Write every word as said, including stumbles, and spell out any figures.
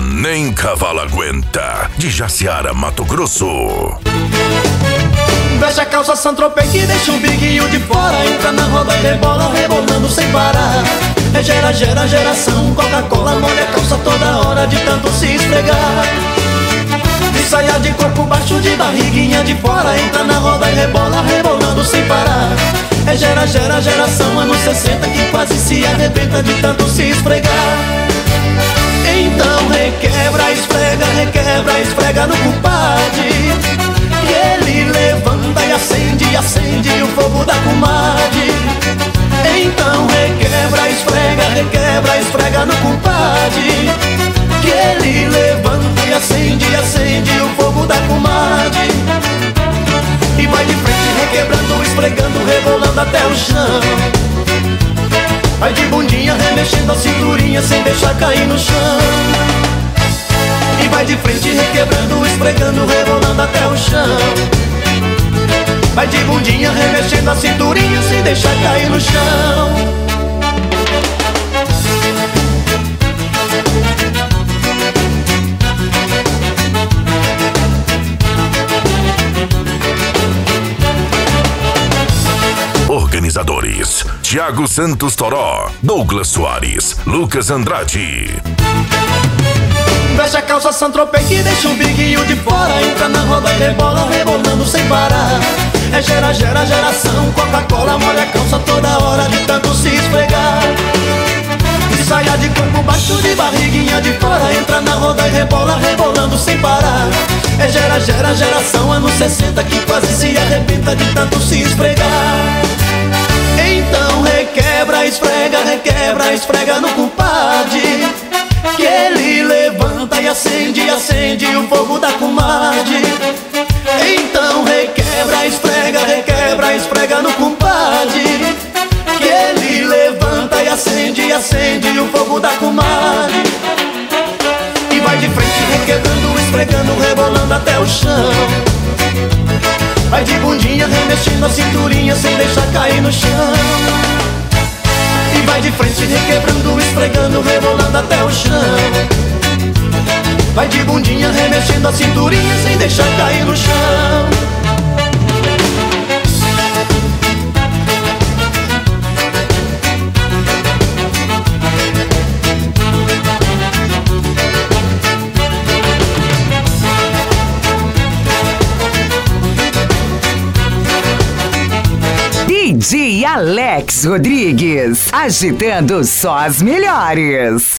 nem cavalo aguenta. De Jaciara, Mato Grosso. Veste a calça Saint-Tropez que deixa o biguinho de fora. Entra na roda e rebola, rebolando sem parar. É gera, gera, geração Coca-Cola, molha a calça toda hora de tanto se esfregar. De saia de corpo baixo, de barriguinha de fora. Entra na roda e rebola, rebolando sem parar. É gera, gera, geração anos sessenta que quase se arrebenta de tanto se esfregar. Então requebra, esfrega, requebra, esfrega no compadre. E ele levanta e acende, acende o fogo da comadre. Então requebra, esfrega, requebra, esfrega no compadre. Que ele levanta e acende, acende o fogo da comadre. E vai de frente requebrando, esfregando, rebolando até o chão. Vai de bundinha remexendo a cinturinha sem deixar cair no chão. E vai de frente requebrando, esfregando, rebolando até o chão. Vai de bundinha remexendo a cinturinha sem deixar cair no chão. Organizadores: Thiago Santos Toró, Douglas Soares, Lucas Andrade. Veste a calça Saint-Tropez que deixa o biguinho de fora. Entra na roda e rebola, rebolando sem parar. É gera, gera, geração Coca-Cola, molha a calça toda hora de tanto se esfregar. De saia de corpo baixo, de barriguinha de fora. Entra na roda e rebola, rebolando sem parar. É gera, gera, geração anos sessenta que quase se arrebenta de tanto se esfregar. Então requebra, esfrega, requebra, esfrega no compadre. Que ele levanta e acende, acende o fogo da comadre. Então requebra, esfrega, requebra, esfrega no compadre. Que ele levanta e acende, acende o fogo da comadre. E vai de frente requebrando, esfregando, rebolando até o chão. Vai de bundinha remexendo a cinturinha sem deixar cair no chão. E vai de frente requebrando, esfregando, rebolando até o chão. Vai de bundinha remexendo a cinturinha sem deixar cair no chão. D J Alex Rodrigues, agitando só as melhores.